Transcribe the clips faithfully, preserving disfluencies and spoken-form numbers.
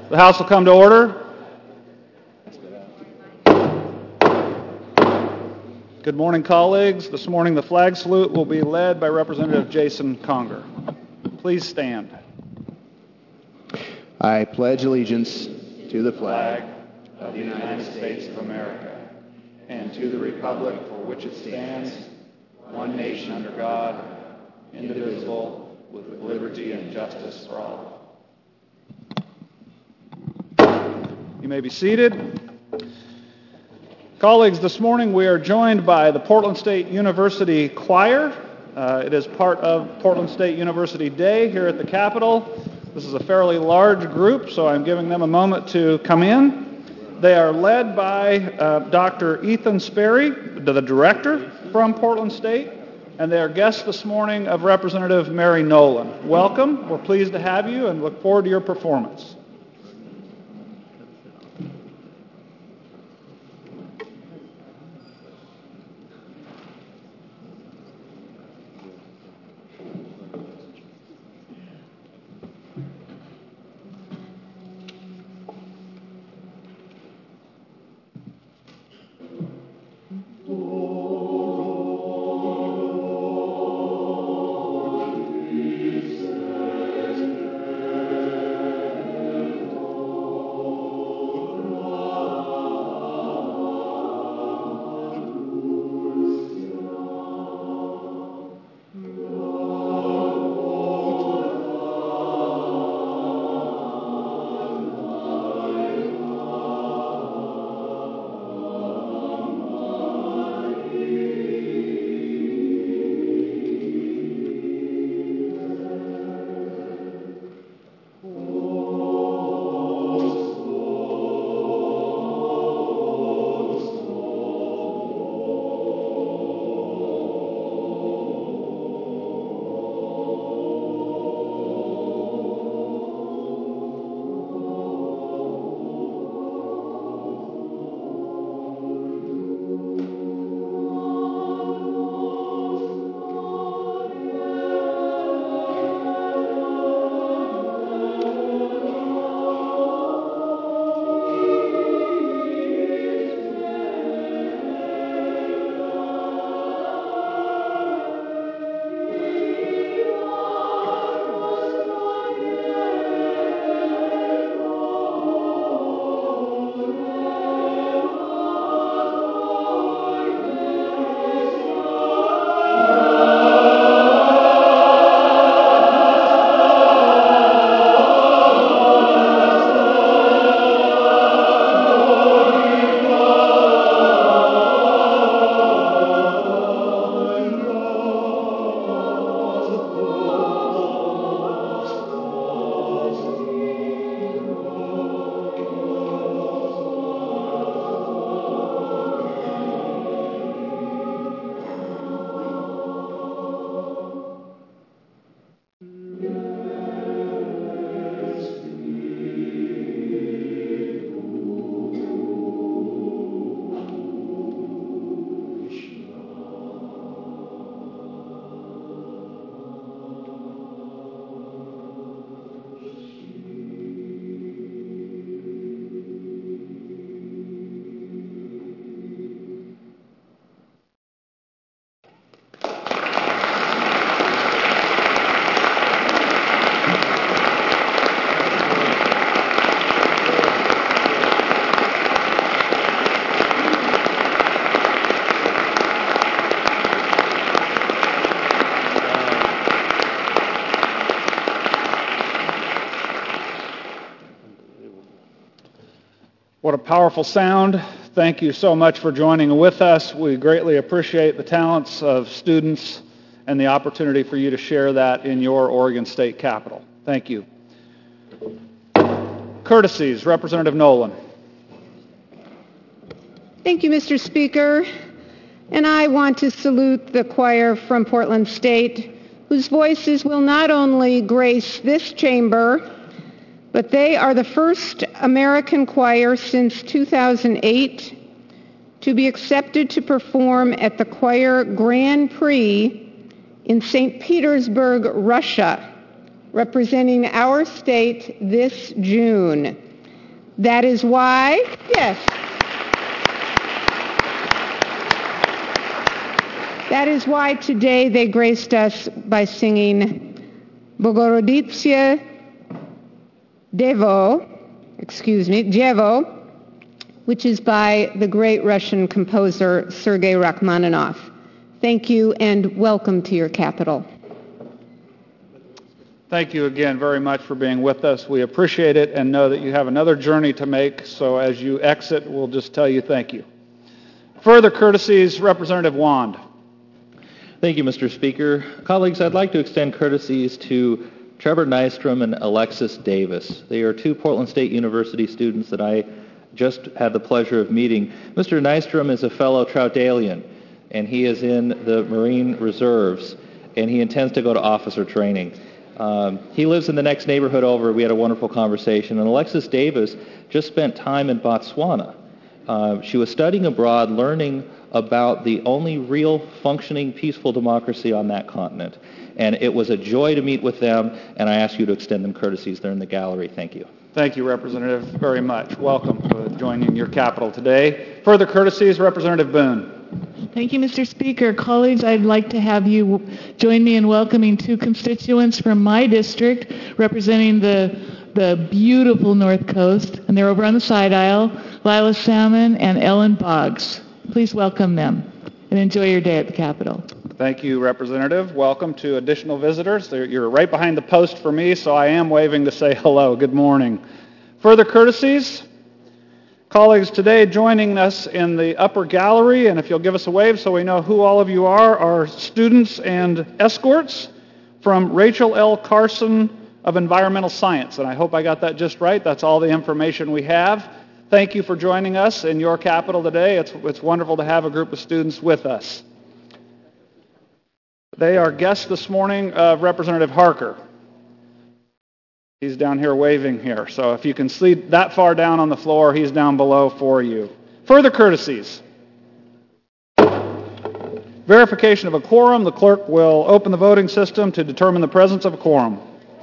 The House will come to order. Good morning, colleagues. This morning the flag salute will be led by Representative Jason Conger. Please stand. I pledge allegiance to the flag of the United States of America and to the republic for which it stands, one nation under God, indivisible, with liberty and justice for all. You may be seated. Colleagues, this morning we are joined by the Portland State University Choir. Uh, it is part of Portland State University Day here at the Capitol. This is a fairly large group, so I'm giving them a moment to come in. They are led by uh, Doctor Ethan Sperry, the director from Portland State, and they are guests this morning of Representative Mary Nolan. Welcome. We're pleased to have you and look forward to your performance. What a powerful sound. Thank you so much for joining with us. We greatly appreciate the talents of students and the opportunity for you to share that in your Oregon State Capitol. Thank you. Courtesies, Representative Nolan. Thank you, Mister Speaker. And I want to salute the choir from Portland State, whose voices will not only grace this chamber, but they are the first American choir since two thousand eight to be accepted to perform at the Choir Grand Prix in Saint Petersburg, Russia, representing our state this June. That is why, yes. That is why today they graced us by singing Bogoroditsya Devo, excuse me, Devo, which is by the great Russian composer Sergei Rachmaninoff. Thank you and welcome to your capital. Thank you again very much for being with us. We appreciate it and know that you have another journey to make, so as you exit, we'll just tell you thank you. Further courtesies, Representative Wand. Thank you, Mister Speaker. Colleagues, I'd like to extend courtesies to Trevor Nystrom and Alexis Davis. They are two Portland State University students that I just had the pleasure of meeting. Mister Nystrom is a fellow Troutdalian, and he is in the Marine Reserves, and he intends to go to officer training. Um, he lives in the next neighborhood over. We had a wonderful conversation. And Alexis Davis just spent time in Botswana. Uh, she was studying abroad, learning about the only real functioning peaceful democracy on that continent. And it was a joy to meet with them, and I ask you to extend them courtesies. They're in the gallery. Thank you. Thank you, Representative, very much. Welcome to joining your capital today. Further courtesies, Representative Boone. Thank you, Mister Speaker. Colleagues, I'd like to have you join me in welcoming two constituents from my district representing the, the beautiful North Coast, and they're over on the side aisle, Lila Salmon and Ellen Boggs. Please welcome them and enjoy your day at the Capitol. Thank you, Representative. Welcome to additional visitors. You're right behind the post for me, so I am waving to say hello. Good morning. Further courtesies? Colleagues, today joining us in the upper gallery, and if you'll give us a wave so we know who all of you are, are students and escorts from Rachel L. Carson of Environmental Science. And I hope I got that just right. That's all the information we have. Thank you for joining us in your capital today. It's, it's wonderful to have a group of students with us. They are guests this morning of Representative Harker. He's down here waving here. So if you can see that far down on the floor, he's down below for you. Further courtesies. Verification of a quorum. The clerk will open the voting system to determine the presence of a quorum.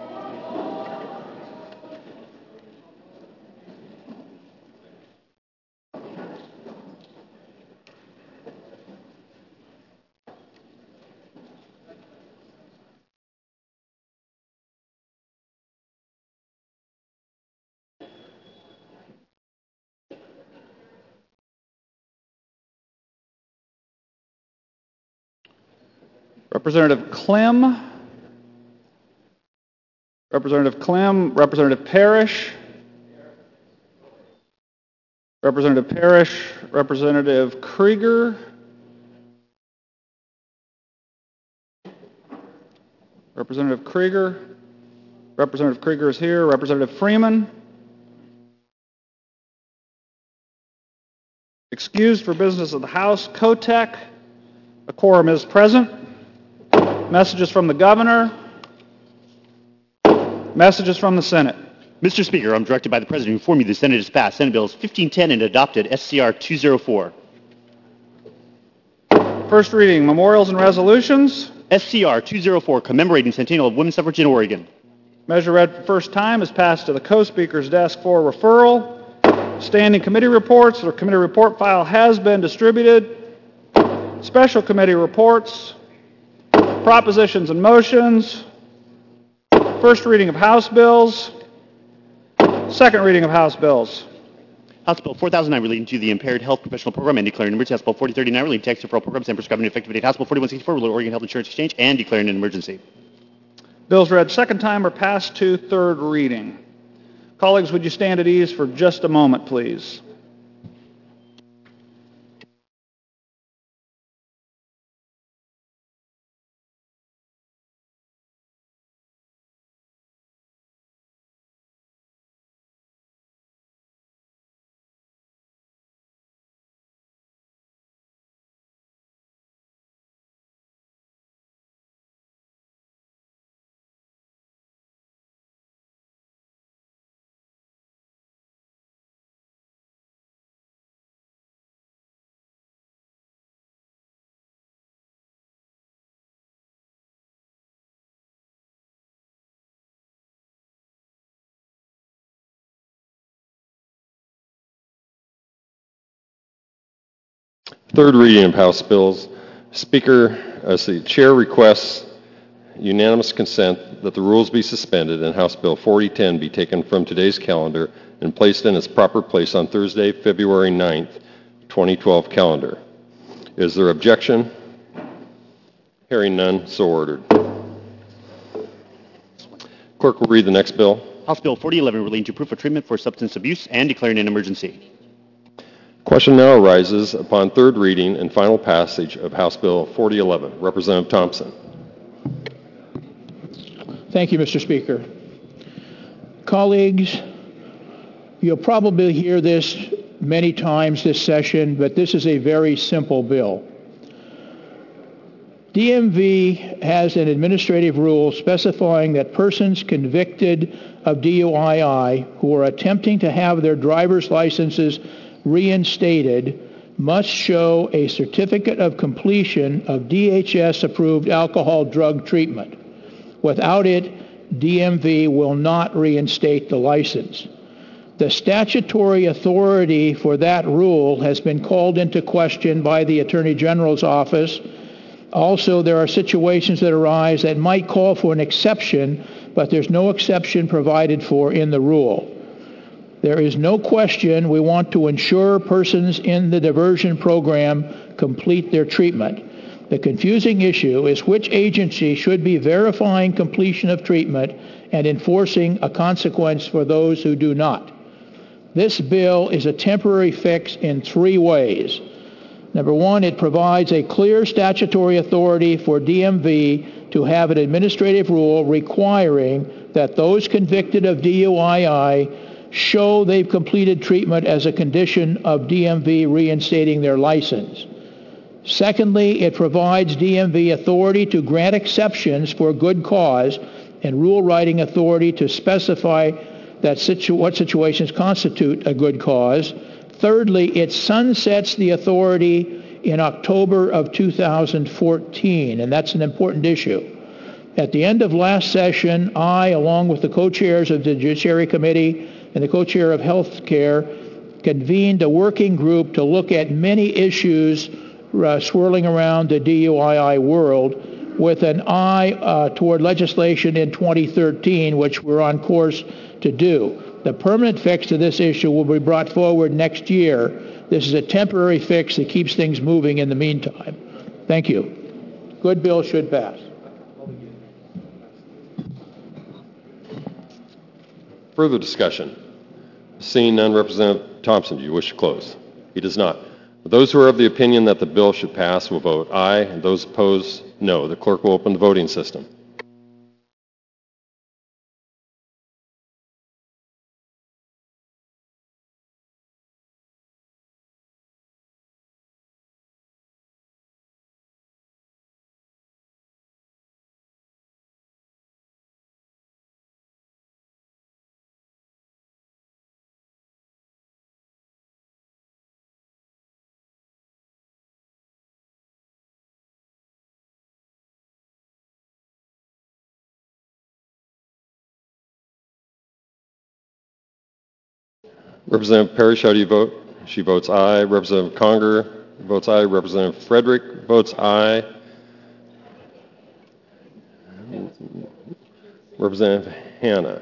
Representative Clem, Representative Clem, Representative Parrish, Representative Parrish, Representative Krieger, Representative Krieger, Representative Krieger is here, Representative Freeman, excused for business of the House, Kotek, a quorum is present. Messages from the governor. Messages from the Senate. Mister Speaker, I'm directed by the President to inform you the Senate has passed Senate Bills fifteen ten and adopted S C R two oh four. First reading, memorials and resolutions. S C R two oh four, commemorating Centennial of Women's Suffrage in Oregon. Measure read for first time is passed to the co-speaker's desk for referral. Standing committee reports. The committee report file has been distributed. Special committee reports. Propositions and motions. First reading of House bills. Second reading of House bills. House Bill four thousand nine relating to the Impaired Health Professional Program and declaring an emergency. House Bill forty thirty-nine relating to tax deferral programs and prescribing an effective date. House Bill forty-one sixty-four relating to Oregon Health Insurance Exchange and declaring an emergency. Bills read second time are passed to third reading. Colleagues, would you stand at ease for just a moment, please? Third reading of House bills. Speaker, uh, see, Chair requests unanimous consent that the rules be suspended and House Bill forty ten be taken from today's calendar and placed in its proper place on Thursday, February ninth, twenty twelve calendar. Is there objection? Hearing none, so ordered. Clerk will read the next bill. House Bill forty eleven relating to proof of treatment for substance abuse and declaring an emergency. Question now arises upon third reading and final passage of House Bill forty eleven. Representative Thompson. Thank you, Mister Speaker. Colleagues, you'll probably hear this many times this session, but this is a very simple bill. D M V has an administrative rule specifying that persons convicted of D U I I who are attempting to have their driver's licenses reinstated must show a certificate of completion of D H S-approved alcohol drug treatment. Without it, D M V will not reinstate the license. The statutory authority for that rule has been called into question by the Attorney General's office. Also, there are situations that arise that might call for an exception, but there's no exception provided for in the rule. There is no question we want to ensure persons in the diversion program complete their treatment. The confusing issue is which agency should be verifying completion of treatment and enforcing a consequence for those who do not. This bill is a temporary fix in three ways. Number one, it provides a clear statutory authority for D M V to have an administrative rule requiring that those convicted of D U I I show they've completed treatment as a condition of D M V reinstating their license. Secondly, it provides D M V authority to grant exceptions for good cause and rule writing authority to specify that situ- what situations constitute a good cause. Thirdly, it sunsets the authority in October of two thousand fourteen, and that's an important issue. At the end of last session, I, along with the co-chairs of the Judiciary Committee and the co-chair of Health Care, convened a working group to look at many issues uh, swirling around the D U I I world with an eye uh, toward legislation in twenty thirteen, which we're on course to do. The permanent fix to this issue will be brought forward next year. This is a temporary fix that keeps things moving in the meantime. Thank you. Good bill should pass. Further discussion? Seeing none, Representative Thompson, do you wish to close? He does not. Those who are of the opinion that the bill should pass will vote aye, and those opposed, no. The clerk will open the voting system. Representative Parrish, how do you vote? She votes aye. Representative Conger votes aye. Representative Frederick votes aye. Representative Hanna.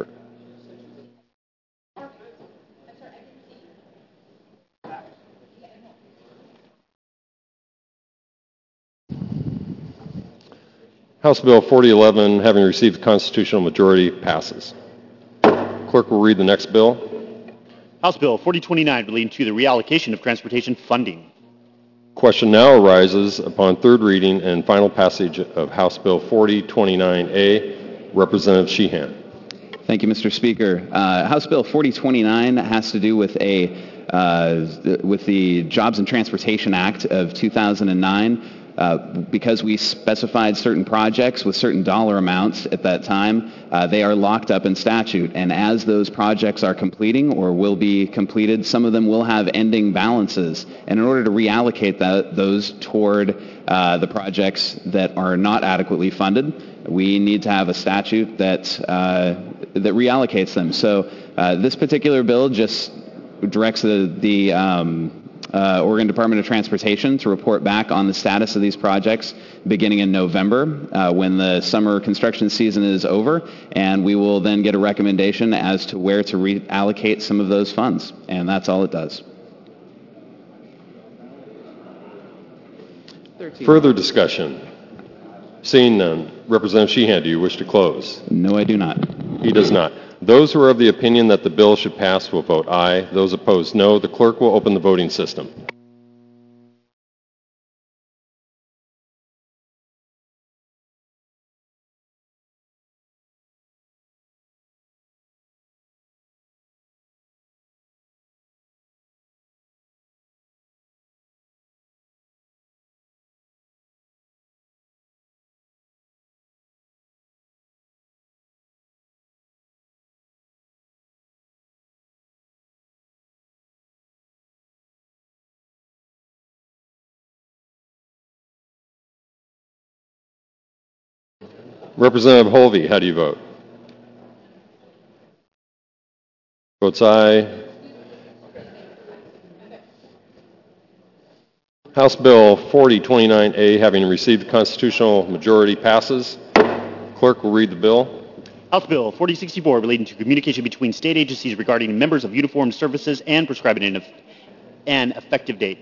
House Bill forty eleven, having received the constitutional majority, passes. Clerk will read the next bill. House Bill forty twenty-nine relating to the reallocation of transportation funding. Question now arises upon third reading and final passage of House Bill forty twenty-nine A. Representative Sheehan. Thank you, Mister Speaker. Uh, House Bill forty twenty-nine has to do with a uh, with the Jobs and Transportation Act of two thousand nine. Uh, because we specified certain projects with certain dollar amounts at that time, uh, they are locked up in statute. And as those projects are completing or will be completed, some of them will have ending balances. And in order to reallocate that, those toward uh, the projects that are not adequately funded, we need to have a statute that uh, that reallocates them. So uh, this particular bill just directs the, the um, uh, Oregon Department of Transportation to report back on the status of these projects beginning in November uh, when the summer construction season is over, and we will then get a recommendation as to where to reallocate some of those funds, and that's all it does. Further discussion? Seeing none, Representative Sheehan, do you wish to close? No, I do not. He does not. Those who are of the opinion that the bill should pass will vote aye. Those opposed, no. The clerk will open the voting system. Representative Holvey, how do you vote? Votes aye. House Bill forty twenty-nine A, having received the constitutional majority, passes. Clerk will read the bill. House Bill forty sixty-four, relating to communication between state agencies regarding members of uniformed services and prescribing an, eff- an effective date.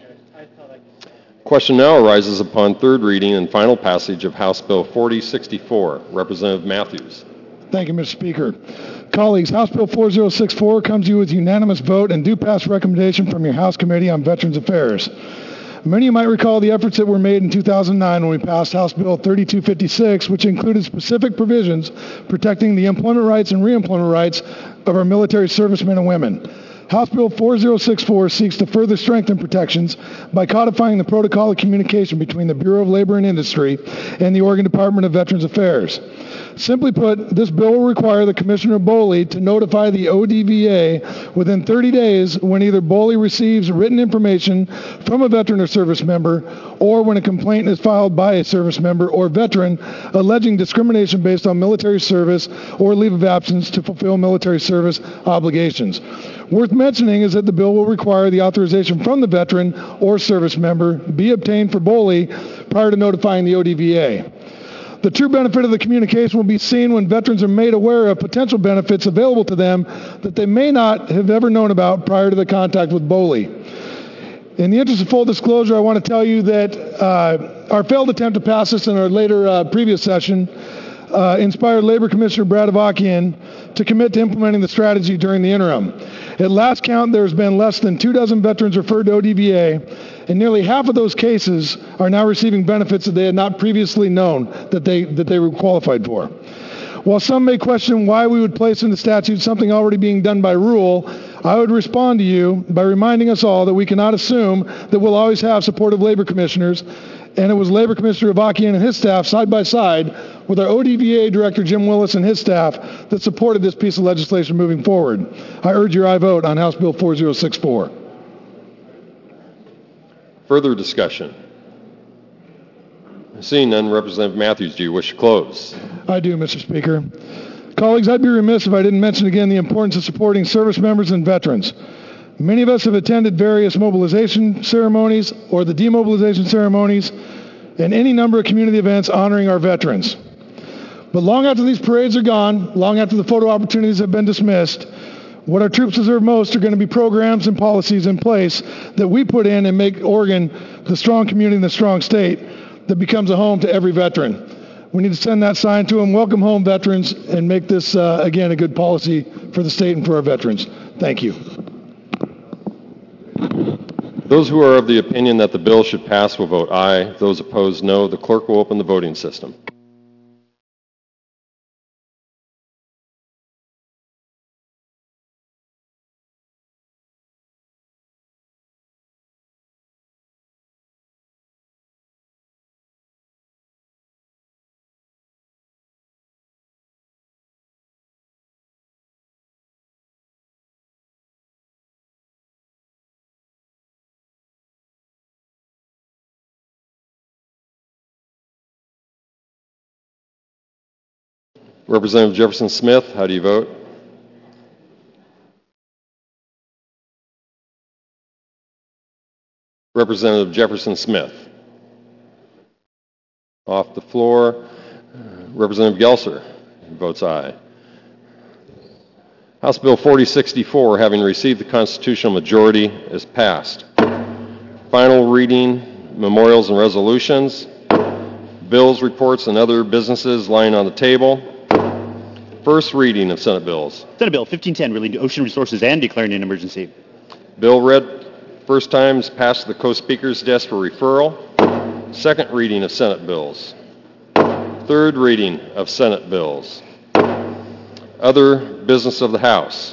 Question now arises upon third reading and final passage of House Bill forty sixty-four. Representative Matthews. Thank you, Mister Speaker. Colleagues, House Bill forty sixty-four comes to you with unanimous vote and due pass recommendation from your House Committee on Veterans Affairs. Many of you might recall the efforts that were made in two thousand nine when we passed House Bill thirty-two fifty-six, which included specific provisions protecting the employment rights and reemployment rights of our military servicemen and women. House Bill forty sixty-four seeks to further strengthen protections by codifying the protocol of communication between the Bureau of Labor and Industry and the Oregon Department of Veterans Affairs. Simply put, this bill will require the Commissioner of BOLI to notify the O D V A within thirty days when either BOLI receives written information from a veteran or service member, or when a complaint is filed by a service member or veteran alleging discrimination based on military service or leave of absence to fulfill military service obligations. Worth mentioning is that the bill will require the authorization from the veteran or service member be obtained for BOLI prior to notifying the O D V A. The true benefit of the communication will be seen when veterans are made aware of potential benefits available to them that they may not have ever known about prior to the contact with BOLI. In the interest of full disclosure, I want to tell you that uh, our failed attempt to pass this in our later uh, previous session uh, inspired Labor Commissioner Brad Avakian to commit to implementing the strategy during the interim. At last count, there has been less than two dozen veterans referred to O D V A, and nearly half of those cases are now receiving benefits that they had not previously known that they, that they were qualified for. While some may question why we would place in the statute something already being done by rule, I would respond to you by reminding us all that we cannot assume that we'll always have supportive labor commissioners, and it was Labor Commissioner Avakian and his staff side by side with our O D V A Director Jim Willis and his staff that supported this piece of legislation moving forward. I urge your aye vote on House Bill forty sixty-four. Further discussion? Seeing none, Representative Matthews, do you wish to close? I do, Mister Speaker. Colleagues, I'd be remiss if I didn't mention again the importance of supporting service members and veterans. Many of us have attended various mobilization ceremonies or the demobilization ceremonies and any number of community events honoring our veterans. But long after these parades are gone, long after the photo opportunities have been dismissed, what our troops deserve most are going to be programs and policies in place that we put in and make Oregon the strong community and the strong state that becomes a home to every veteran. We need to send that sign to them, welcome home veterans, and make this, uh, again, a good policy for the state and for our veterans. Thank you. Those who are of the opinion that the bill should pass will vote aye. Those opposed, no. The clerk will open the voting system. Representative Jefferson Smith, how do you vote? Representative Jefferson Smith. Off the floor, uh, Representative Gelser votes aye. House Bill forty sixty-four, having received the constitutional majority, is passed. Final reading, memorials and resolutions, bills, reports, and other businesses lying on the table. First reading of Senate bills. Senate Bill fifteen ten relating to ocean resources and declaring an emergency. Bill read first time is passed to the co-speaker's desk for referral. Second reading of Senate bills. Third reading of Senate bills. Other business of the House.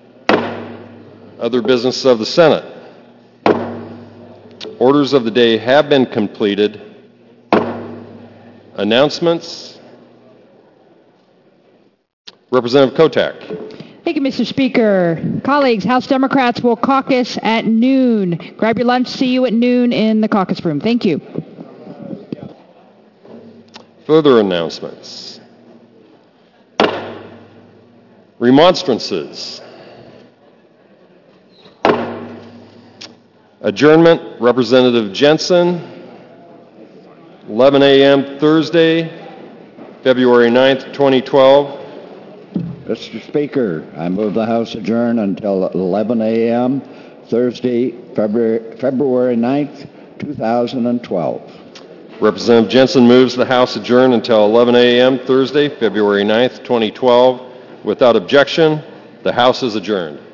Other business of the Senate. Orders of the day have been completed. Announcements. Representative Kotak. Thank you, Mister Speaker. Colleagues, House Democrats will caucus at noon. Grab your lunch. See you at noon in the caucus room. Thank you. Further announcements. Remonstrances. Adjournment, Representative Jensen, eleven a.m. Thursday, February ninth, twenty twelve. Mister Speaker, I move the House adjourn until eleven a.m. Thursday, February, February ninth, two thousand twelve. Representative Jensen moves the House adjourn until eleven a.m. Thursday, February ninth, twenty twelve. Without objection, the House is adjourned.